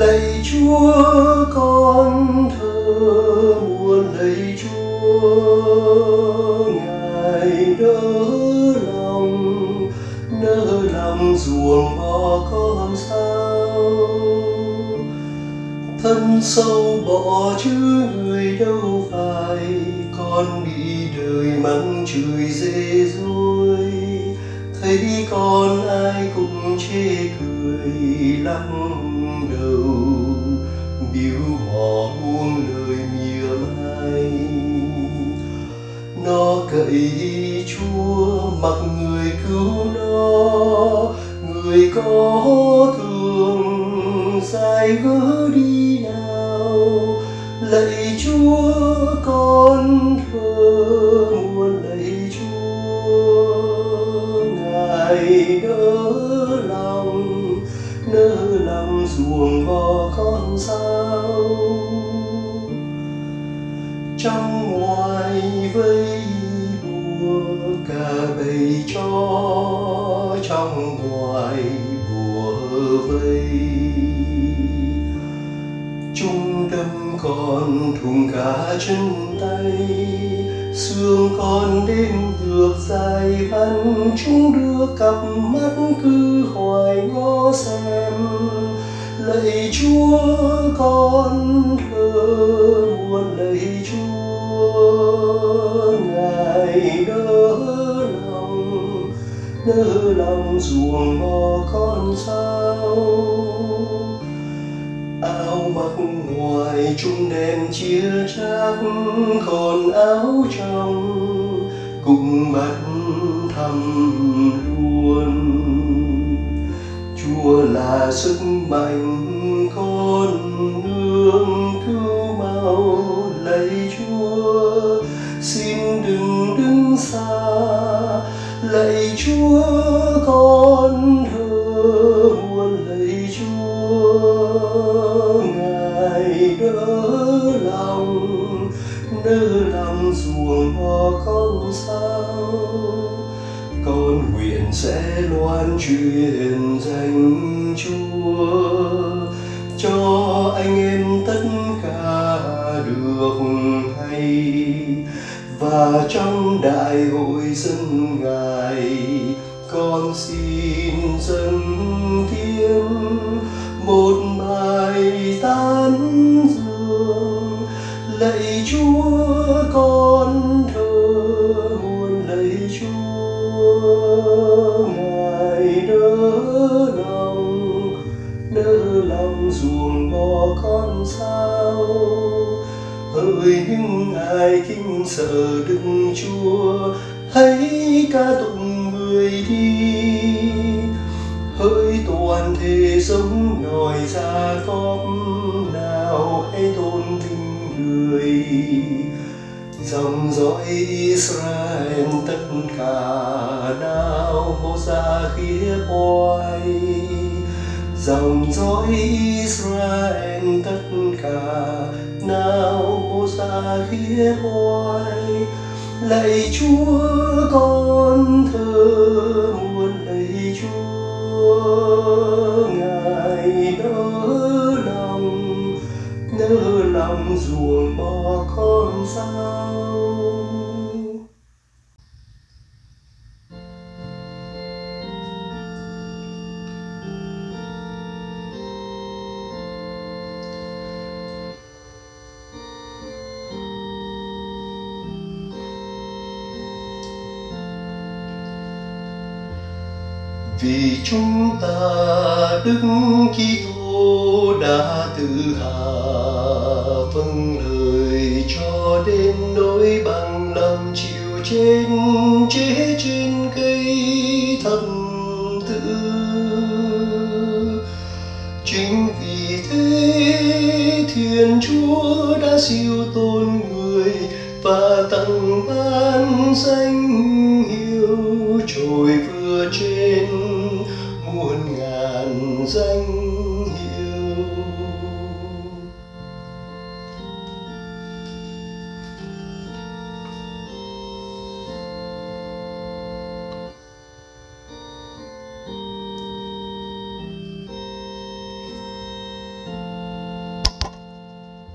Lạy Chúa con thờ muôn lạy Chúa, Ngài nỡ lòng ruồng bỏ con sao. Thân sâu bỏ chứ người đâu phải, con bị đời mắng chửi dê dối. Thấy con ai cũng chê cười lắc đầu, biếu mỏ buông lời mỉa mai. Nó cậy Chúa mặc người cứu nó, người có thương dài gỡ đi nào. Lạy Chúa con thờ muôn lạy Chúa, Ngài nỡ lòng ruồng bỏ con sao. Trong ngoài vây bùa cả bầy chó, trong ngoài bùa vây chúng đâm con thùng cả chân tay. Xương con đêm được dài văn, chúng đưa cặp mắt cứ hoài ngó xem. Lạy Chúa con thờ muôn lạy Chúa, Ngài nỡ lòng ruồng bỏ con sao. Áo mặc ngoài chúng đèn chia chác, còn áo trong cũng bắt thầm luôn. Chúa là sức mạnh con nương cứu mau. Lạy Chúa xin đừng đứng xa, lạy Chúa con thờ muôn lạy Chúa, Ngài nỡ lòng ruồng bỏ con sao. Con nguyện sẽ loan truyền danh Chúa cho anh em tất cả được hay. Và trong đại hội dân Ngài, con xin dâng thêm một bài tán dương. Lạy Chúa con thờ muôn lạy Chúa, Ngài nỡ lòng ruồng bỏ con sao. Hỡi những ai kính sợ Đức Chúa, hãy ca tụng người đi. Hỡi toàn thể sống nòi ra góp nào, hãy tôn vinh người. Dòng dõi Israel tất cả nào, hô ra khía oai. Dòng dõi Israel tất cả nào, hô ra khía oai. Lạy Chúa con thờ muôn lạy Chúa, Ngài nỡ lòng ruồng bỏ con sao. Vì chúng ta Đức Kitô đã tự hạ vâng lời cho đến nỗi bằng lòng chịu chết chết trên cây thập tự. Chính vì thế Thiên Chúa đã siêu tôn người và tặng ban danh